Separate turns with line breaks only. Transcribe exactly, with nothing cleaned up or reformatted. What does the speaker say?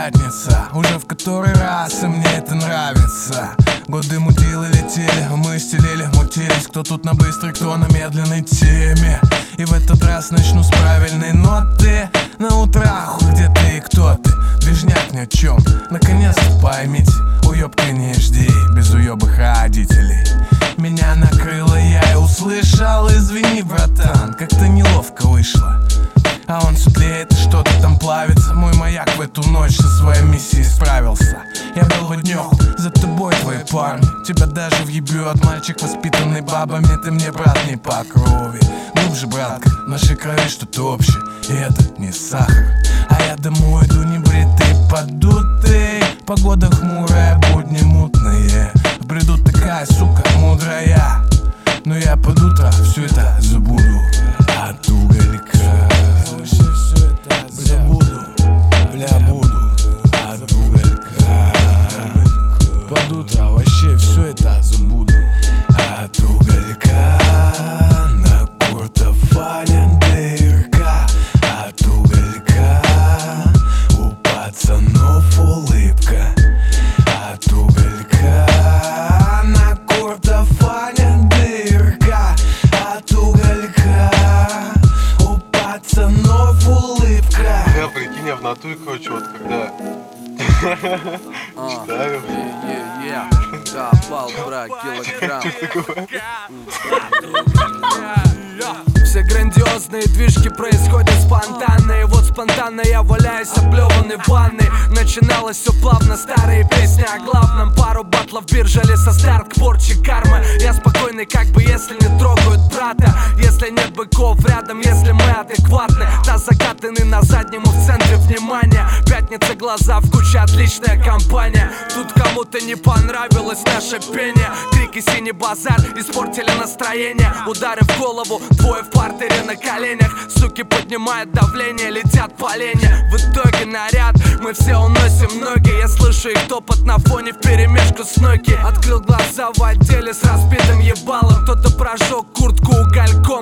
пятница, уже в который раз, и мне это нравится. Годы мудилы летели, мы стелили, мутились. Кто тут на быстрой, кто на медленной теме. И в этот раз начну с правильной ноты. На утрах, где ты и кто ты, движняк ни о чем. Наконец-то поймите, уебка не жди, без уебых родителей. Меня накрыло, я и услышал. Извини, братан, как-то неловко вышло. А он светлеет, что-то там плавится. Мой маяк в эту ночь со своей миссией справился. Я был в днёху, за тобой твои парни. Тебя даже въебет мальчик, воспитанный бабами. Ты мне брат не по крови. Глубже, братка, в нашей крови что-то общее. И это не сахар. А я домой иду небритый, подутый. Погода хмурая, будни мутные. В бреду такая, сука, мудрая. Но я под утро все это забуду. От уголька забуду, бля, буду. От уголька под утро вообще все это забуду. От уголька на куртофане дырка. От уголька у пацанов улыбка. От уголька на куртофане дырка. От уголька у пацанов улыбка.
Я прикинь, я в натуре, короче, вот когда читаю.
Да, пал, брак, килограмм. Все грандиозные движки происходят спонтанно. И вот спонтанно я валяюсь облеванный в ванной. Начиналось все плавно, старые песни о главном. Пару батлов биржали со старт к порче кармы. Я спокойный, как бы если не трогают брата. Если нет быков рядом, если мы адекватны. Таз закатанный на заднему в центре внимания. Пятница, глаза в куче, отличная компания. Тут кому-то не понравилось наше пение. Крики, синий базар испортили настроение. Удары в голову, двое в партере на коленях. Суки поднимают давление, летят поленья. В итоге наряд мы все уносим ноги. Я слышу их топот на фоне вперемешку с ноги. Открыл глаза в отделе с разбитым ебалом. Кто-то прожег куртку угольком.